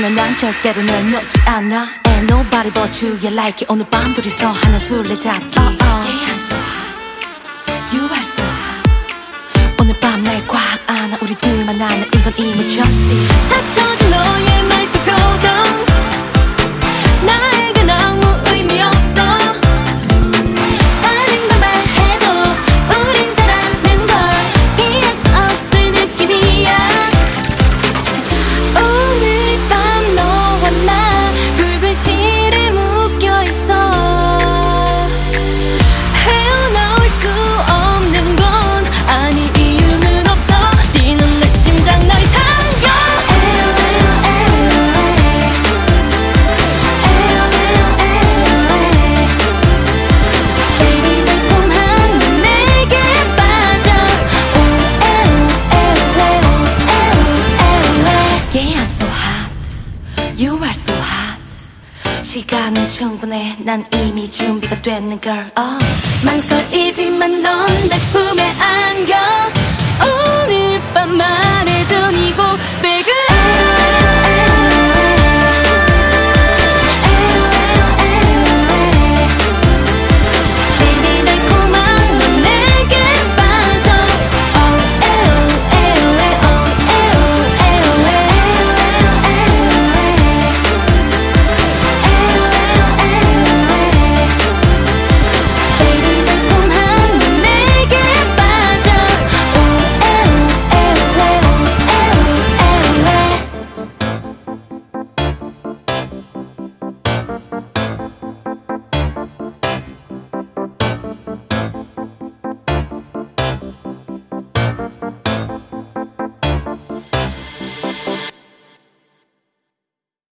하지만 난 절대로 널 놓지 않아. Ain't nobody but you, you like it. 오늘 밤 둘이서 하는 술래잡기. Yeah, I'm so hot, you are so hot. 오늘 밤 날 꽉 안아 우리 둘만 아는 이건 이미 just 닫혀진 너의 말투 표정 나에겐 아무 의미 없어. 아닌 걸 말해도 우린 잘하는 걸 PS 없을 느낌이야. 오늘 밤 너와 나 붉은 실에 묶여있어. 헤어나올 수 없는 건 아니 이유는 없어. 뛰는 내 심장 널 당겨. Baby 달콤한 넌 내게 빠져. Yeah, I'm so hot, you are so hot. 시간은 충분해, 난 이미 준비가 됐는 girl. 망설이지만 넌 내 품에 안겨.